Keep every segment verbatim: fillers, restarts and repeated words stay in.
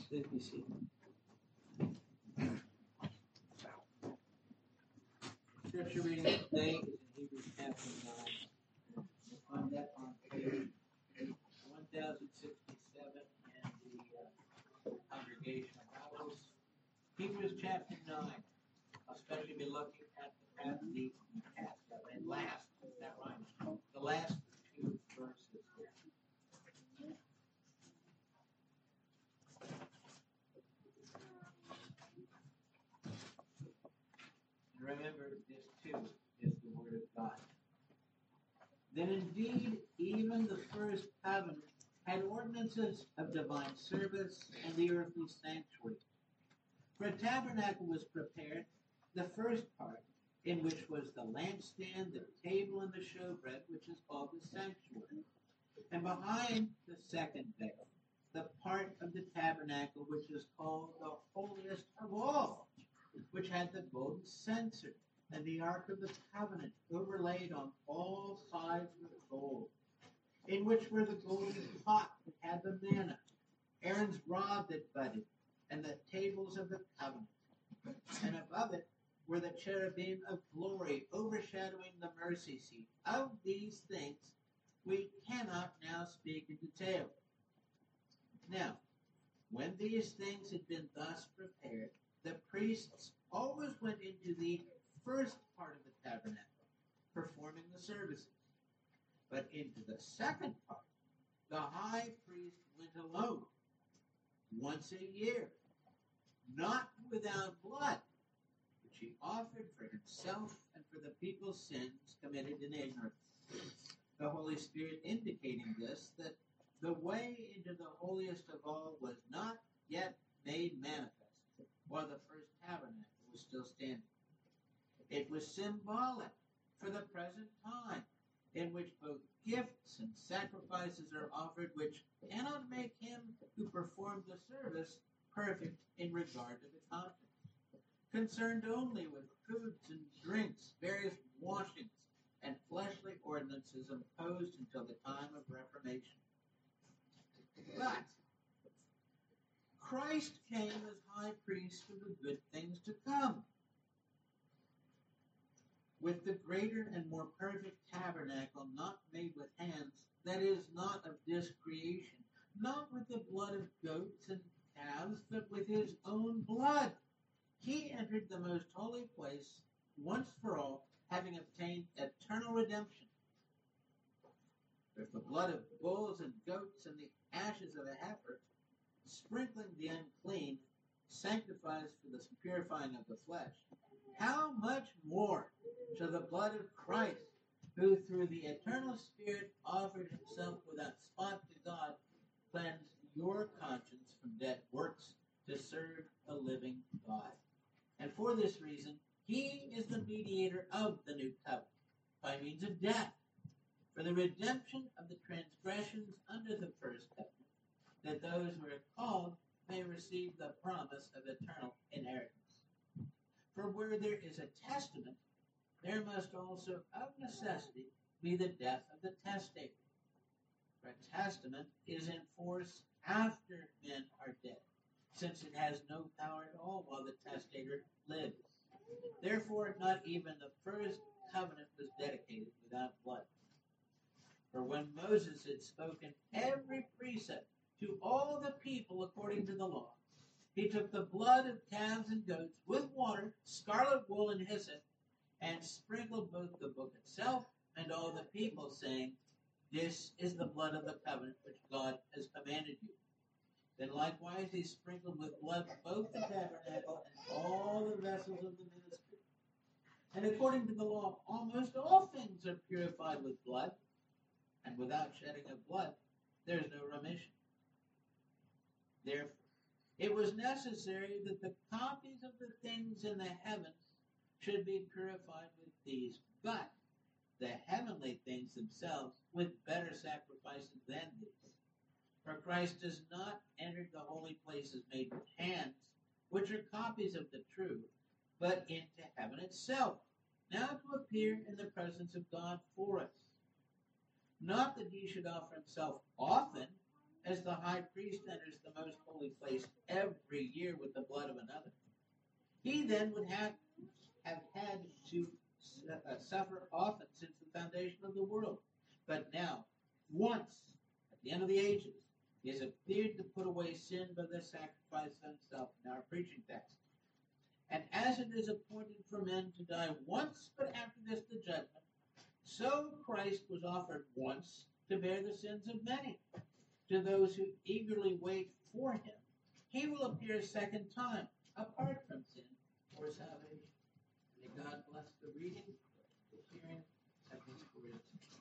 Please be seated. Scripture reading today is in Hebrews chapter nine. You'll find that on page one thousand sixty-seven in the uh, Congregational Bibles. Hebrews chapter nine. I'll especially be looking at the, at the past, and last, that rhymes, the last two verses here. Remember, this too is the Word of God. Then indeed, even the first covenant had ordinances of divine service and the earthly sanctuary. For a tabernacle was prepared, the first part, in which was the lampstand, the table, and the showbread, which is called the sanctuary. And behind the second veil, the part of the tabernacle which is called the holiest of all, which had the golden censer and the ark of the covenant overlaid on all sides with gold, in which were the golden pot that had the manna, Aaron's rod that budded, and the tables of the covenant. And above it were the cherubim of glory overshadowing the mercy seat. Of these things we cannot now speak in detail. Now, when these things had been thus prepared, the priests always went into the first part of the tabernacle, performing the services. But into the second part, the high priest went alone, once a year, not without blood, which he offered for himself and for the people's sins committed in ignorance. The Holy Spirit indicating this, that the way into the holiest of all was not yet made manifest, while the first tabernacle was still standing. It was symbolic for the present time, in which both gifts and sacrifices are offered, which cannot make him who performed the service perfect in regard to the conscience, concerned only with foods and drinks, various washings, and fleshly ordinances imposed until the time of Reformation. But Christ came as high priest for the good things to come, with the greater and more perfect tabernacle, not made with hands, that is, not of this creation, not with the blood of goats and calves, but with his own blood. He entered the most holy place once for all, having obtained eternal redemption. With the blood of bulls and goats and the ashes of a heifer, sprinkling the unclean, sanctifies for the purifying of the flesh, how much more shall the blood of Christ, who through the eternal Spirit offered himself without spot to God, cleanse your conscience from dead works to serve a living God? And for this reason, he is the mediator of the new covenant, by means of death, for the redemption of the transgressions under the first covenant, that those who are called may receive the promise of eternal inheritance. For where there is a testament, there must also of necessity be the death of the testator. For a testament is in force after men are dead, since it has no power at all while the testator lives. Therefore, not even the first covenant was dedicated without blood. For when Moses had spoken every precept to all the people according to the law, he took the blood of calves and goats with water, scarlet wool, and hyssop, and sprinkled both the book itself and all the people, saying, "This is the blood of the covenant which God has commanded you." Then likewise he sprinkled with blood both the tabernacle and all the vessels of the ministry. And according to the law, almost all things are purified with blood, and without shedding of blood, there is no remission. Therefore, it was necessary that the copies of the things in the heavens should be purified with these, but the heavenly things themselves with better sacrifices than these. For Christ does not enter the holy places made with hands, which are copies of the true, but into heaven itself, now to appear in the presence of God for us. Not that he should offer himself often, as the high priest enters the most holy place every year with the blood of another. He then would have, have had to uh, suffer often since the foundation of the world. But now, once, at the end of the ages, he has appeared to put away sin by the sacrifice of himself in our preaching text. And as it is appointed for men to die once, but after this the judgment, so Christ was offered once to bear the sins of many. To those who eagerly wait for him, he will appear a second time, apart from sin, for salvation. May God bless the reading, the hearing of his word.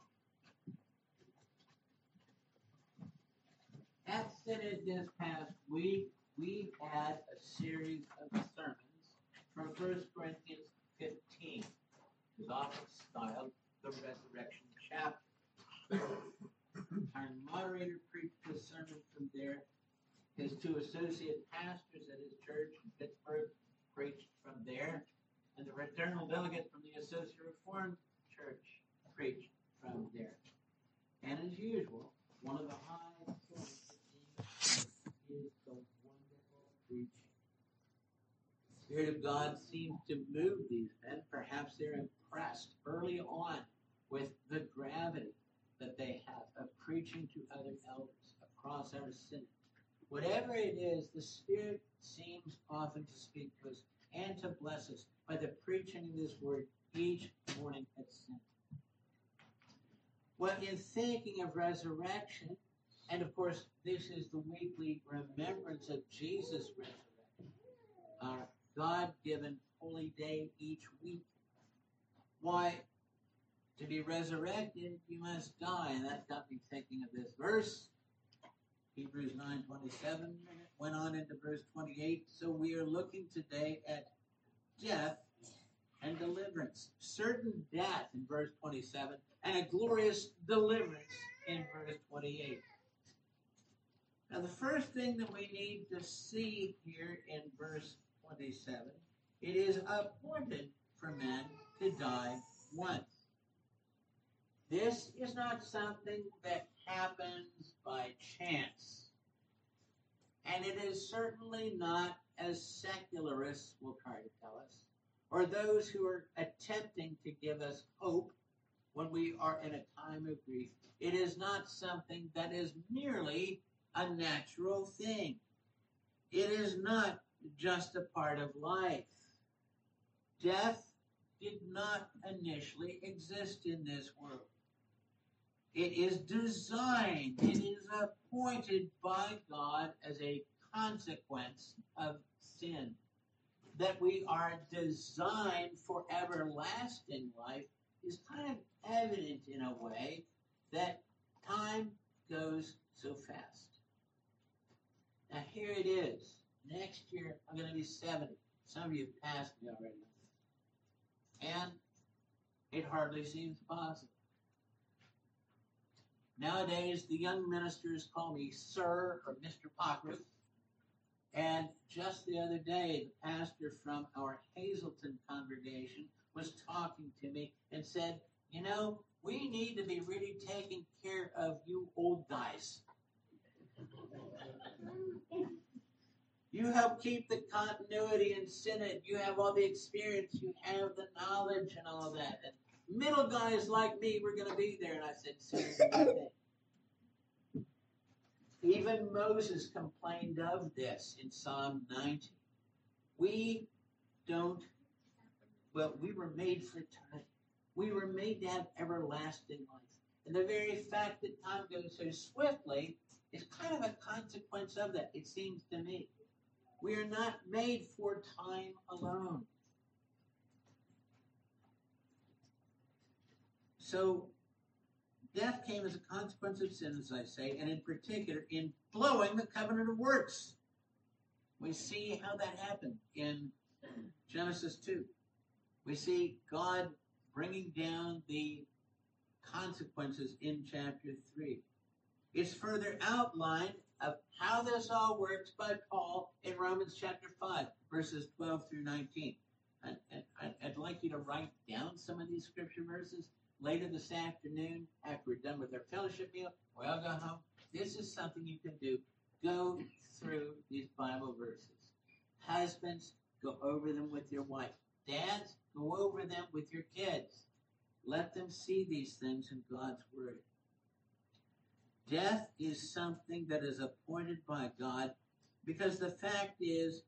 At Synod this past week, we had a series of sermons from First Corinthians fifteen, which is often styled the Resurrection chapter. Our moderator preached a sermon from there. His two associate pastors at his church in Pittsburgh preached from there. And the fraternal delegate from the Associate Reformed Church preached from there. And as usual, one of the high points is the wonderful preaching. The Spirit of God seems to move these men. Perhaps they're impressed early on with the gravity that they have of preaching to other elders across our synod. Whatever it is, the Spirit seems often to speak to us and to bless us by the preaching of this word each morning at synod. Well, in thinking of resurrection, and of course, this is the weekly remembrance of Jesus' resurrection, our God-given holy day each week. Why, to be resurrected, you must die. And that got me thinking of this verse. Hebrews nine twenty-seven went on into verse twenty-eight. So we are looking today at death and deliverance. Certain death in verse twenty-seven and a glorious deliverance in verse twenty-eight. Now the first thing that we need to see here in verse twenty-seven, it is appointed for men to die once. This is not something that happens by chance. And it is certainly not, as secularists will try to tell us, or those who are attempting to give us hope when we are in a time of grief. It is not something that is merely a natural thing. It is not just a part of life. Death did not initially exist in this world. It is designed, it is appointed by God as a consequence of sin. That we are designed for everlasting life is kind of evident in a way that time goes so fast. Now here it is. Next year I'm going to be seventy. Some of you have passed me already. And it hardly seems possible. Nowadays, the young ministers call me Sir or Mister Pockruth. And just the other day, the pastor from our Hazelton congregation was talking to me and said, you know, we need to be really taking care of you old guys. You help keep the continuity in synod. You have all the experience. You have the knowledge and all that. And middle guys like me, we're going to be there. And I said, seriously. Even Moses complained of this in Psalm ninety. We don't, well, we were made for eternity. We were made to have everlasting life. And the very fact that time goes so swiftly is kind of a consequence of that, it seems to me. We are not made for time alone. So, death came as a consequence of sin, as I say, and in particular, in blowing the covenant of works. We see how that happened in Genesis two. We see God bringing down the consequences in chapter three. It's further outlined of how this all works by Paul in Romans chapter five, verses twelve through nineteen. And, and I'd like you to write down some of these scripture verses later this afternoon after we're done with our fellowship meal. We all go home. This is something you can do. Go through these Bible verses. Husbands, go over them with your wife. Dads, go over them with your kids. Let them see these things in God's Word. Death is something that is appointed by God because the fact is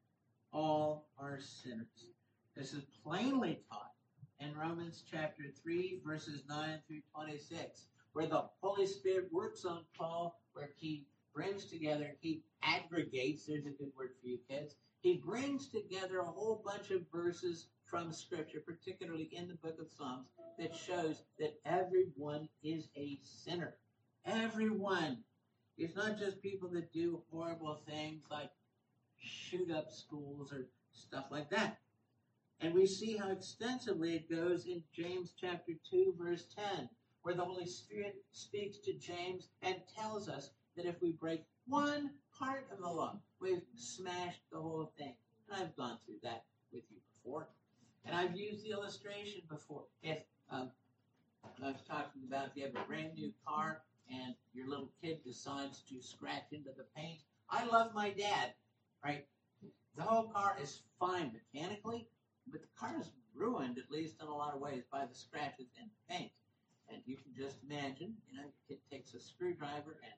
all are sinners. This is plainly taught in Romans chapter three, verses nine through twenty-six, where the Holy Spirit works on Paul, where he brings together, he aggregates, there's a good word for you kids, he brings together a whole bunch of verses from Scripture, particularly in the book of Psalms, that shows that everyone is a sinner. Everyone. It's not just people that do horrible things like shoot up schools or stuff like that. And we see how extensively it goes in James chapter two, verse ten, where the Holy Spirit speaks to James and tells us that if we break one part of the law, we've smashed the whole thing. And I've gone through that with you before. And I've used the illustration before. If um, I was talking about if you have a brand new car and your little kid decides to scratch into the paint. I love my dad, right? The whole car is fine mechanically, but the car is ruined, at least in a lot of ways, by the scratches and paint. And you can just imagine, you know, your kid takes a screwdriver and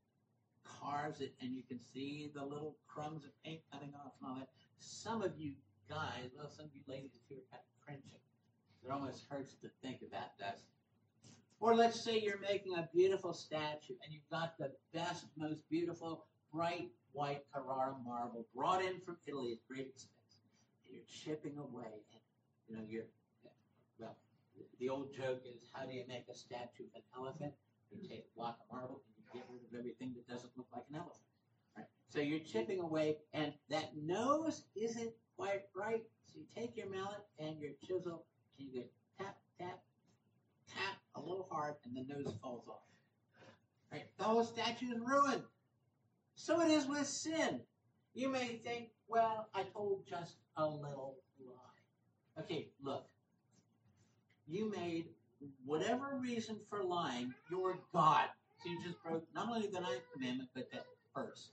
carves it, and you can see the little crumbs of paint coming off and all that. Some of you guys, well, some of you ladies here are kind of cringing. It almost hurts to think about this. Or let's say you're making a beautiful statue, and you've got the best, most beautiful, bright white Carrara marble brought in from Italy at great expense. And you're chipping away, and you know you're well. The old joke is, how do you make a statue of an elephant? You take a block of marble and you get rid of everything that doesn't look like an elephant. Right? So you're chipping away, and that nose isn't quite right. So you take your mallet and your chisel, and you go tap, tap, tap a little hard, and the nose falls off. Right? The whole statue is ruined. So it is with sin. You may think, well, I told just a little lie. Okay, look. You made whatever reason for lying your God. So you just broke not only the ninth commandment, but the first.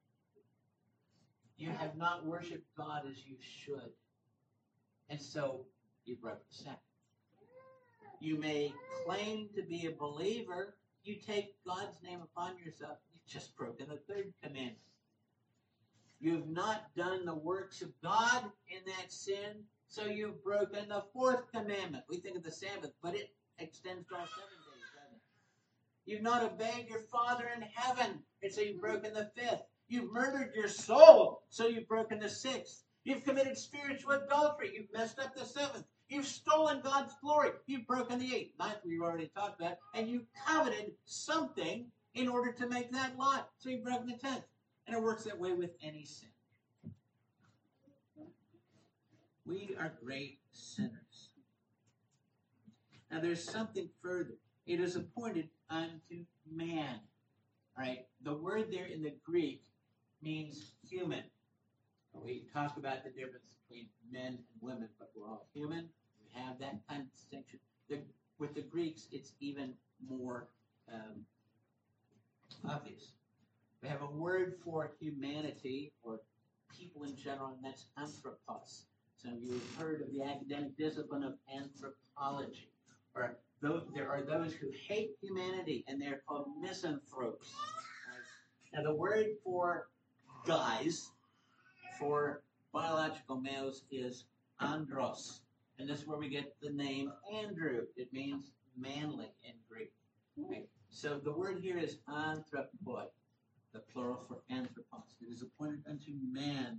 You have not worshipped God as you should. And so you broke the second. You may claim to be a believer. You take God's name upon yourself. You've just broken the third commandment. You've not done the works of God in that sin, so you've broken the fourth commandment. We think of the Sabbath, but it extends to all seven days, doesn't it? You've not obeyed your Father in heaven, and so you've broken the fifth. You've murdered your soul, so you've broken the sixth. You've committed spiritual adultery. You've messed up the seventh. You've stolen God's glory. You've broken the eighth. Ninth, we've already talked about. And you coveted something in order to make that lot. So you've broken the tenth. And it works that way with any sin. We are great sinners. Now there's something further. It is appointed unto man. All right. The word there in the Greek means human. We talk about the difference between men and women, but we're all human. We have that kind of distinction. The, with the Greeks, it's even more um, obvious. We have a word for humanity, or people in general, and that's anthropos. Some of you have heard of the academic discipline of anthropology. Or those, there are those who hate humanity, and they're called misanthropes. Right? Now, the word for guys, for biological males, is andros. And this is where we get the name Andrew. It means manly in Greek. Right? So the word here is anthropoi, the plural for anthropos. It is appointed unto man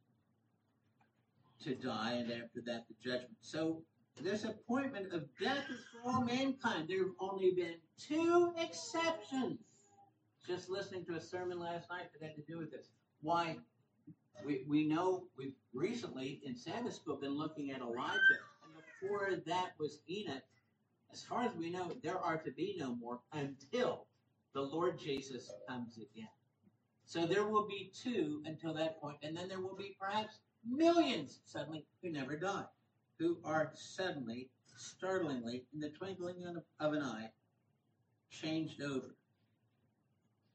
to die, and after that the judgment. So this appointment of death is for all mankind. There have only been two exceptions. Just listening to a sermon last night that had to do with this. Why? We, we know we've recently in Sabbath school been looking at Elijah, and before that was Enoch. As far as we know, there are to be no more until the Lord Jesus comes again. So there will be two until that point, and then there will be perhaps millions suddenly who never die, who are suddenly, startlingly, in the twinkling of an eye, changed over.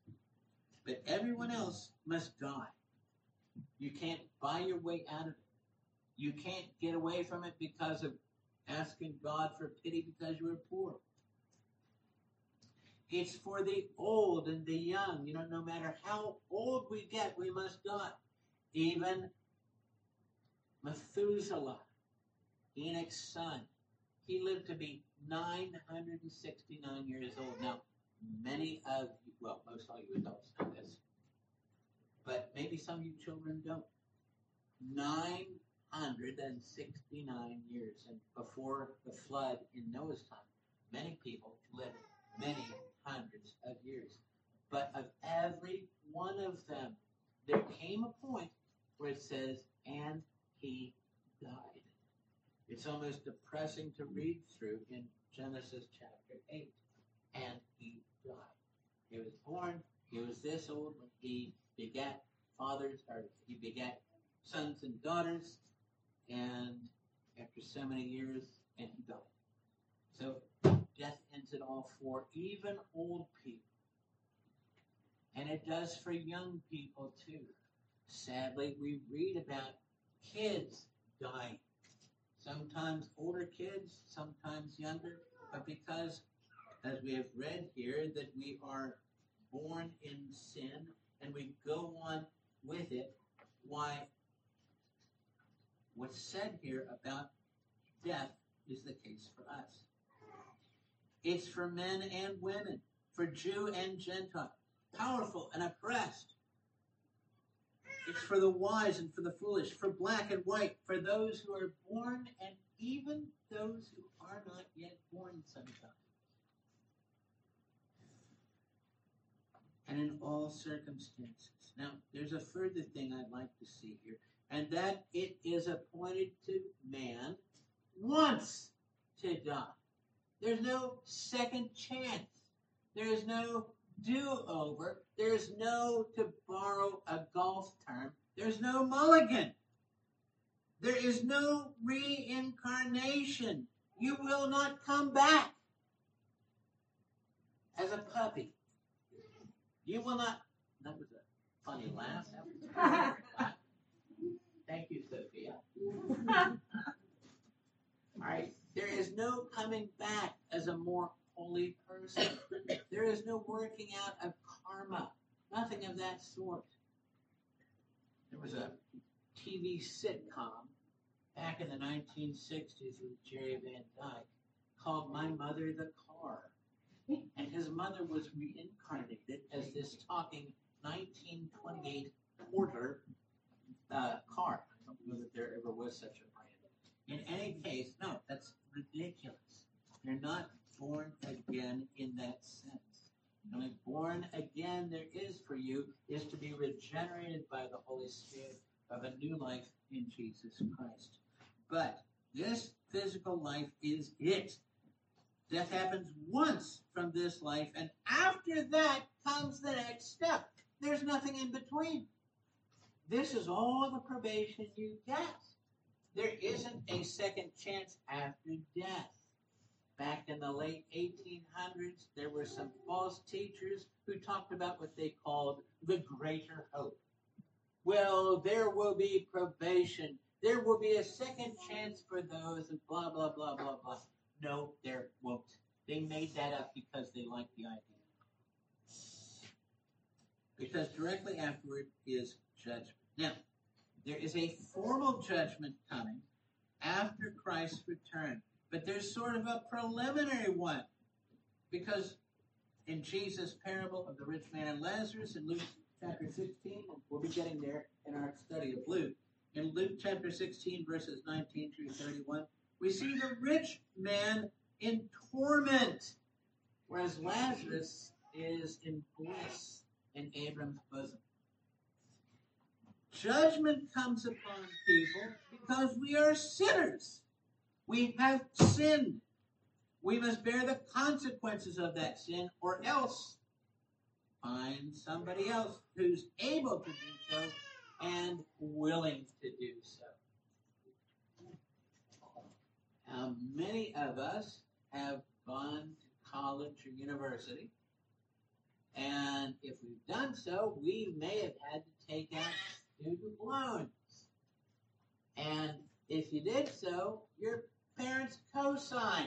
But everyone else must die. You can't buy your way out of it. You can't get away from it because of asking God for pity because you were poor. It's for the old and the young. You know, no matter how old we get, we must die. Even Methuselah, Enoch's son, he lived to be nine hundred sixty-nine years old. Now, many of you, well, most all you adults know this, but maybe some of you children don't. nine hundred sixty-nine years. And before the flood in Noah's time, many people lived many hundreds of years. But of every one of them, there came a point where it says, and he died. It's almost depressing to read through in Genesis chapter eight. And he died. He was born, he was this old when he begat fathers, or he begat sons and daughters, and after so many years, and he died. So death ends it all for even old people. And it does for young people too. Sadly, we read about kids dying. Sometimes older kids, sometimes younger, but because, as we have read here, that we are born in sin and we go on with it, why, what's said here about death is the case for us. It's for men and women, for Jew and Gentile, powerful and oppressed. It's for the wise and for the foolish, for black and white, for those who are born and even those who are not yet born sometimes. And in all circumstances. Now, there's a further thing I'd like to see here, and that it is appointed to man once to die. There's no second chance. There is no do-over. There's no, to borrow a golf term, there's no mulligan. There is no reincarnation. You will not come back as a puppy. You will not. That was a funny laugh. That was a funny laugh. Thank you, Sophia. All right. There is no coming back as a more holy person. There is no working out of karma. Nothing of that sort. There was a T V sitcom back in the nineteen sixties with Jerry Van Dyke called My Mother the Car. And his mother was reincarnated as this talking nineteen twenty-eight Porter uh, car. I don't know that there ever was such a brand. In any case, no, that's ridiculous. You're not born again in that sense. The only born again there is for you is to be regenerated by the Holy Spirit of a new life in Jesus Christ. But this physical life is it. Death happens once from this life, and after that comes the next step. There's nothing in between. This is all the probation you get. There isn't a second chance after death. Back in the late eighteen hundreds, there were some false teachers who talked about what they called the greater hope. Well, there will be probation. There will be a second chance for those, and blah, blah, blah, blah, blah. No, there won't. They made that up because they liked the idea. Because directly afterward is judgment. Now, there is a formal judgment coming after Christ's return. But there's sort of a preliminary one. Because in Jesus' parable of the rich man and Lazarus in Luke chapter sixteen, and we'll be getting there in our study of Luke. In Luke chapter sixteen, verses nineteen through thirty-one, we see the rich man in torment, whereas Lazarus is in bliss in Abram's bosom. Judgment comes upon people because we are sinners. We have sinned. We must bear the consequences of that sin, or else find somebody else who's able to do so and willing to do so. Now, many of us have gone to college or university, And if we've done so, we may have had to take out student loans. And if you did so, your parents co-signed.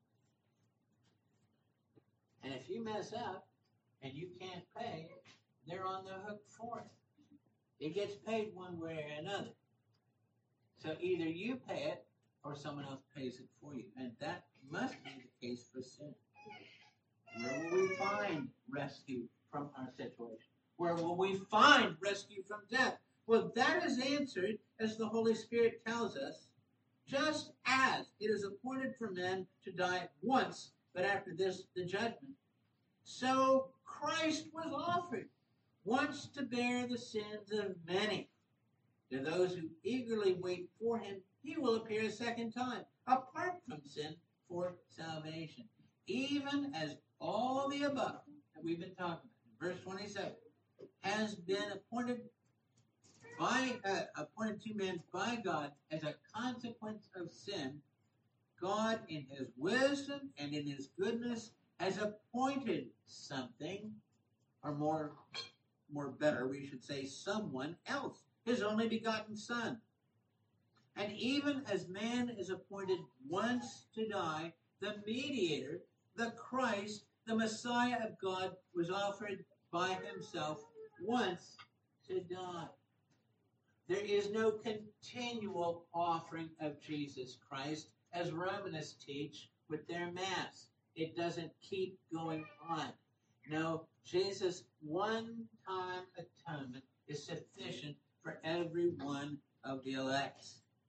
And if you mess up and you can't pay, they're on the hook for it. It gets paid one way or another. So either you pay it or someone else pays it for you. And that must be the case for sin. Where will we find rescue from our situation? Where will we find rescue from death? Well, that is answered, as the Holy Spirit tells us, just as it is appointed for men to die once, but after this, the judgment. So Christ was offered once to bear the sins of many. To those who eagerly wait for him, he will appear a second time, apart from sin, for salvation. Even as all the above that we've been talking about, verse twenty-seven, has been appointed by uh, appointed to men by God as a consequence of sin, God in his wisdom and in his goodness has appointed something, or more, more better, we should say someone else, his only begotten Son. And even as man is appointed once to die, the mediator, the Christ, the Messiah of God, was offered by himself once to die. There is no continual offering of Jesus Christ, as Romanists teach with their Mass. It doesn't keep going on. No, Jesus' one-time atonement is sufficient for every one of the elect.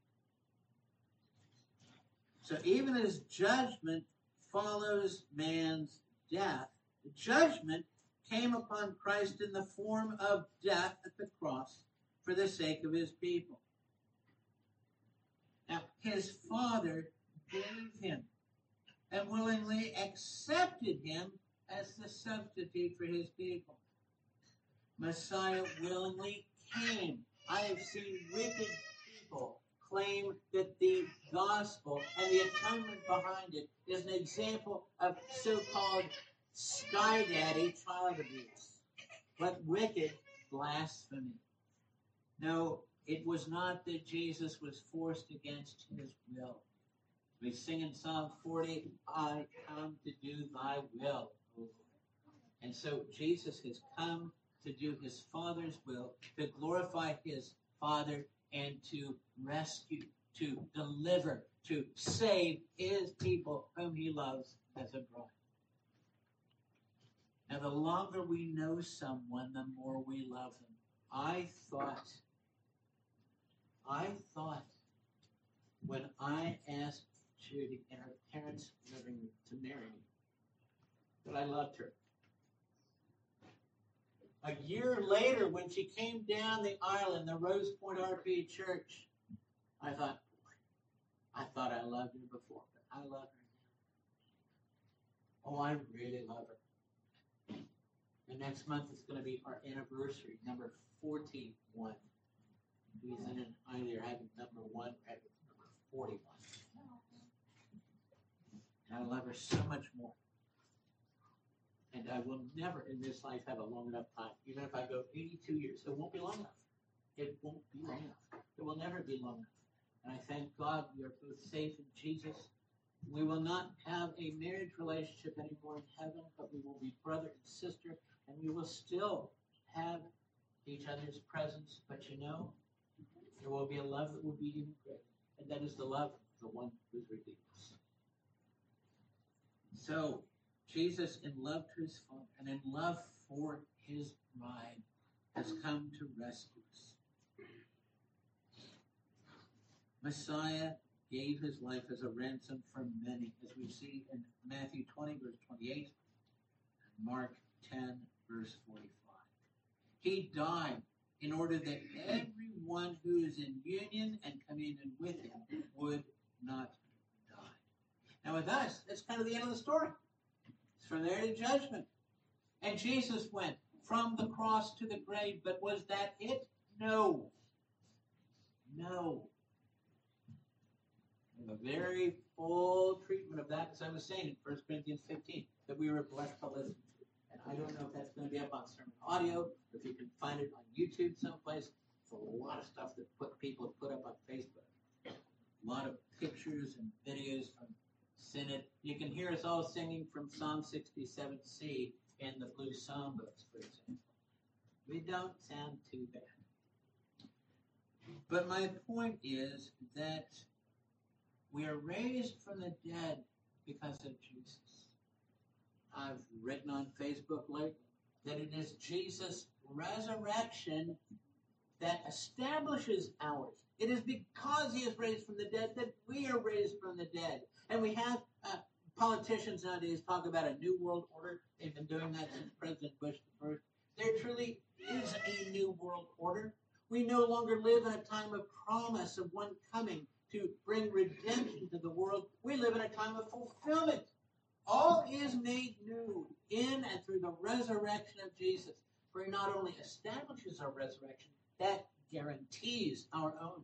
So even as judgment follows man's death, the judgment came upon Christ in the form of death at the cross for the sake of his people. Now, his Father gave him and willingly accepted him as the substitute for his people. Messiah willingly came. I have seen wicked people claim that the gospel and the atonement behind it is an example of so-called sky daddy child abuse. But wicked blasphemy. No, it was not that Jesus was forced against his will. We sing in Psalm forty, I come to do thy will, O Lord. And so Jesus has come to do his Father's will, to glorify his Father, and to rescue, to deliver, to save his people whom he loves as a bride. Now, the longer we know someone, the more we love them. I thought, I thought when I asked Judy and her parents living to marry me, that I loved her. A year later, when she came down the aisle in the Rose Point R P Church, I thought, I thought I loved her before, but I love her now. Oh, I really love her. The next month is going to be our anniversary, number forty-one. Reason in either having number one or having number forty-one. And I love her so much more. And I will never in this life have a long enough time. Even if I go eighty-two years, it won't be long enough. It won't be long enough. It will never be long enough. And I thank God we are both safe in Jesus. We will not have a marriage relationship anymore in heaven, but we will be brother and sister, and we will still have each other's presence. But you know, there will be a love that will be even greater, and that is the love of the one who redeemed us. So, Jesus, in love to his Father and in love for his bride, has come to rescue us. Messiah gave his life as a ransom for many, as we see in Matthew twenty, verse twenty-eight, and Mark ten, verse forty-five. He died in order that everyone who is in union and communion with him would not die. Now with us, that's kind of the end of the story. It's from there to judgment. And Jesus went from the cross to the grave, but was that it? No. No. And a very full treatment of that, as I was saying in First Corinthians fifteen, that we were blessed to listen to. And I don't know if that's going to be up on sermon audio, or if you can find it on YouTube someplace. There's a lot of stuff that put, people have put up on Facebook. A lot of pictures and videos from Synod. You can hear us all singing from Psalm sixty-seven C in the Blue Psalm books, for example. We don't sound too bad. But my point is that we are raised from the dead because of Jesus. I've written on Facebook lately that it is Jesus' resurrection that establishes ours. It is because he is raised from the dead that we are raised from the dead. And we have uh, politicians nowadays talk about a new world order. They've been doing that since President Bush the first. There truly is a new world order. We no longer live in a time of promise of one coming to bring redemption to the world. We live in a time of fulfillment. All is made new in and through the resurrection of Jesus. For he not only establishes our resurrection, that guarantees our own.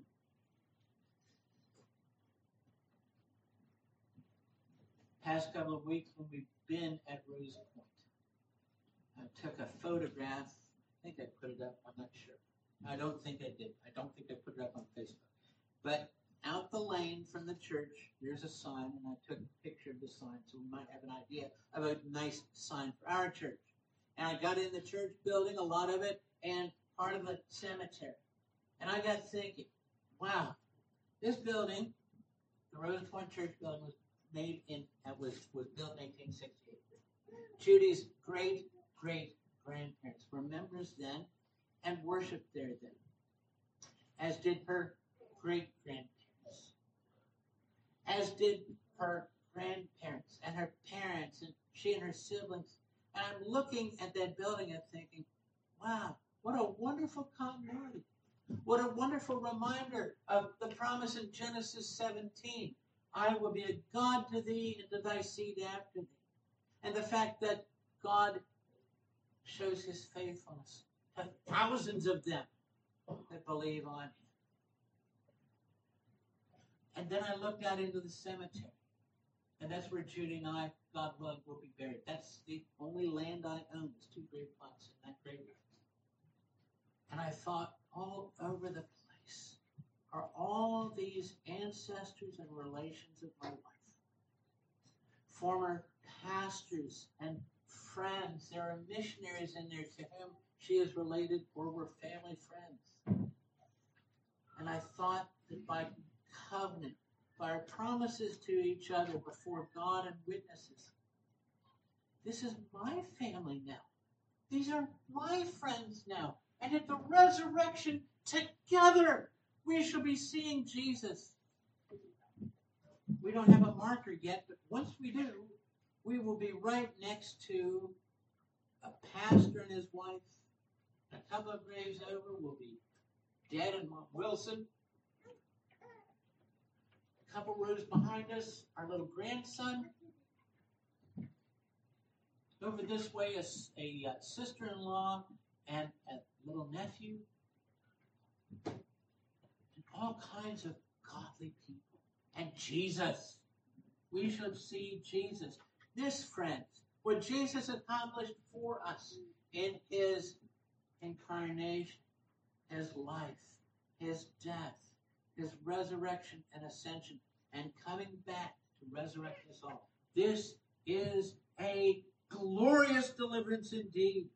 Past couple of weeks when we've been at Rose Point, I took a photograph. I think I put it up. I'm not sure. I don't think I did. I don't think I put it up on Facebook. But out the lane from the church, there's a sign, and I took a picture of the sign so we might have an idea of a nice sign for our church. And I got in the church building, a lot of it, and part of the cemetery. And I got thinking, wow, this building, the Rose Point Church building, was made in uh, was was built in eighteen sixty-eight. Judy's great great grandparents were members then and worshipped there then, as did her great grandparents, as did her grandparents and her parents, and she and her siblings. And I'm looking at that building and thinking, wow, what a wonderful continuity. What a wonderful reminder of the promise in Genesis seventeen. I will be a God to thee and to thy seed after thee. And the fact that God shows his faithfulness to thousands of them that believe on him. And then I looked out into the cemetery. And that's where Judy and I, God willing, will be buried. That's the only land I own. There's two grave plots in that graveyard. And I thought, all over the place are all these ancestors and relations of my life. Former pastors and friends. There are missionaries in there to whom she is related or were family friends. And I thought that by covenant, by our promises to each other before God and witnesses, this is my family now. These are my friends now. And at the resurrection, together, we shall be seeing Jesus. We don't have a marker yet, but once we do, we will be right next to a pastor and his wife. A couple of graves over will be Dad and Mom Wilson. A couple rows behind us, our little grandson. Over this way, a, a, a sister-in-law and a little nephew. And all kinds of godly people. And Jesus. We shall see Jesus. This, friends, what Jesus accomplished for us in his incarnation, his life, his death, his resurrection and ascension, and coming back to resurrect us all. This is a glorious deliverance indeed.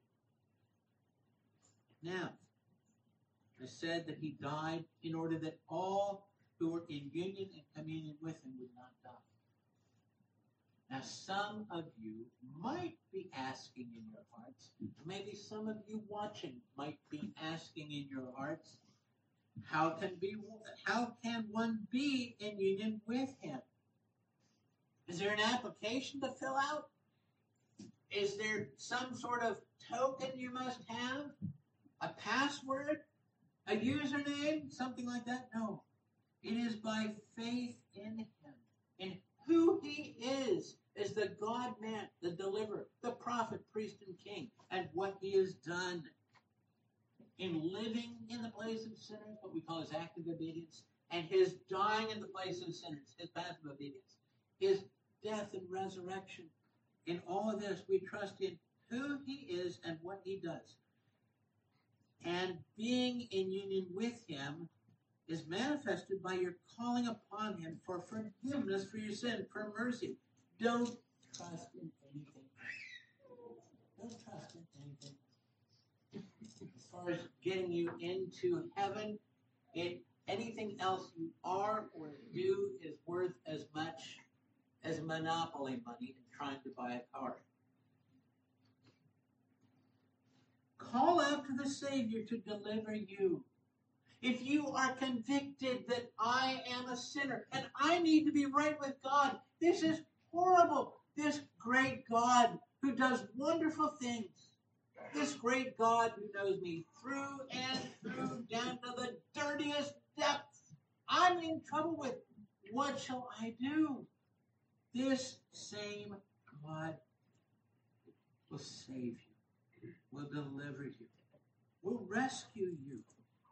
Now, I said that he died in order that all who were in union and communion with him would not die. Now, some of you might be asking in your hearts, maybe some of you watching might be asking in your hearts, how can be how can one be in union with him? Is there an application to fill out? Is there some sort of token you must have? A password? A username? Something like that? No. It is by faith in him, in who he is, as the God-man, the deliverer, the prophet, priest, and king, and what he has done in living in the place of sinners, what we call his active obedience, and his dying in the place of sinners, his passive obedience, his death and resurrection. In all of this, we trust in who he is and what he does. And being in union with him is manifested by your calling upon him for forgiveness for your sin, for mercy. Don't trust in anything. Don't trust in anything. As far as getting you into heaven, it, anything else you are or do is worth as much as monopoly money in trying to buy a car. Call out to the Savior to deliver you. If you are convicted that I am a sinner and I need to be right with God, this is horrible. This great God who does wonderful things, this great God who knows me through and through down to the dirtiest depths, I'm in trouble with. What shall I do? This same God will save you, will deliver you, will rescue you.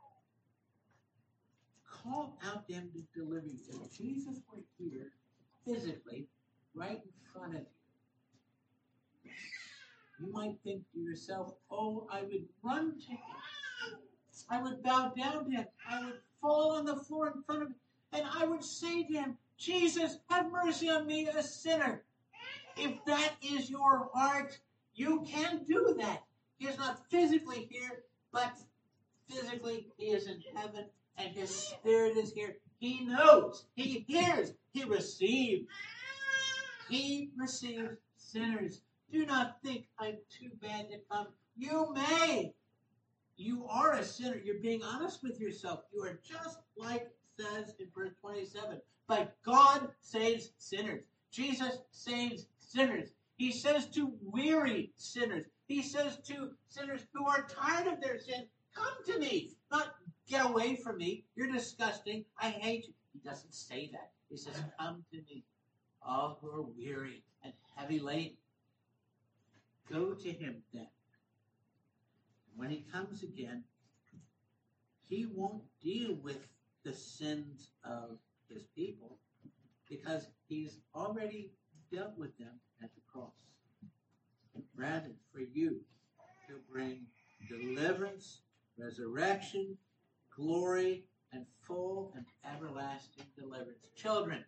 Call out to him to deliver you. If Jesus were here, physically, right in front of you, you might think to yourself, oh, I would run to him. I would bow down to him. I would fall on the floor in front of him. And I would say to him, Jesus, have mercy on me, a sinner. If that is your heart, you can do that. He is not physically here, but physically he is in heaven, and his spirit is here. He knows. He hears. He receives. He receives sinners. Do not think I'm too bad to come. You may. You are a sinner. You're being honest with yourself. You are just like it says in verse twenty-seven. But God saves sinners. Jesus saves sinners. He says to weary sinners. He says to sinners who are tired of their sin, come to me. Not get away from me. You're disgusting. I hate you. He doesn't say that. He says, come to me, all who are weary and heavy laden. Go to him then. When he comes again, he won't deal with the sins of his people because he's already dealt with them at the cross. Rather, for you to bring deliverance, resurrection, glory, and full and everlasting deliverance. Children,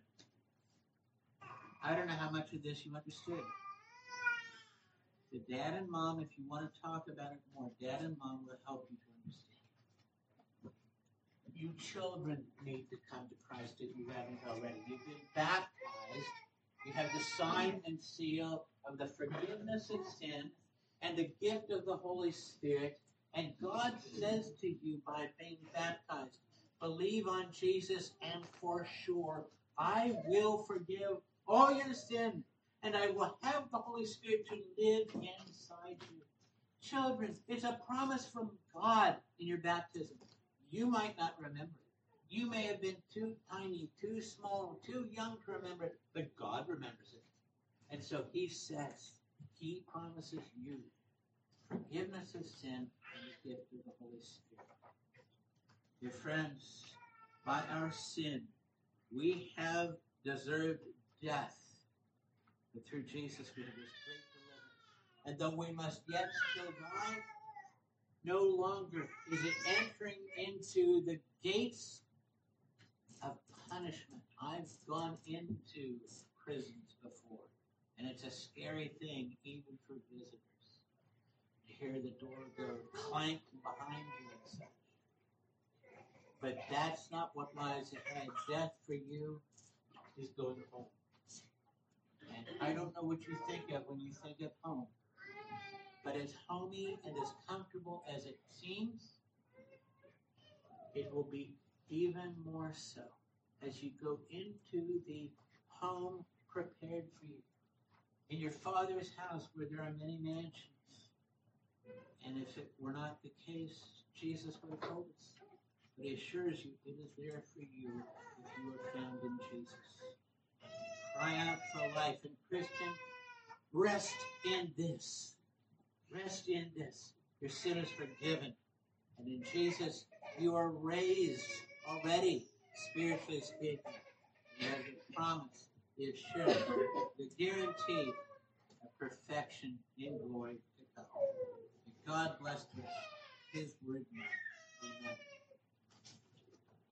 I don't know how much of this you understood. The dad and mom, if you want to talk about it more, dad and mom will help you to understand. You children need to come to Christ if you haven't already. You've been baptized. You have the sign and seal of the forgiveness of sin and the gift of the Holy Spirit. And God says to you by being baptized, believe on Jesus and for sure, I will forgive all your sin. And I will have the Holy Spirit to live inside you. Children, it's a promise from God in your baptism. You might not remember it. You may have been too tiny, too small, too young to remember it, but God remembers it. And so he says, he promises you forgiveness of sin and the gift of the Holy Spirit. Dear friends, by our sin, we have deserved death. But through Jesus we have this great deliverance. And though we must yet still die, no longer is it entering into the gates of punishment. I've gone into prisons before, and it's a scary thing even for visitors to hear the door go clank behind you and such. But that's not what lies ahead. Death for you is going home. And I don't know what you think of when you think of home, but as homey and as comfortable as it seems, it will be even more so as you go into the home prepared for you. In your Father's house where there are many mansions. And if it were not the case, Jesus would have told us. But he assures you it is there for you if you are found in Jesus. Cry out for life. And Christian, rest in this. Rest in this. Your sin is forgiven. And in Jesus, you are raised already, spiritually speaking. You have the promise, the assurance, the guarantee of perfection in glory to May God bless His word now. Amen.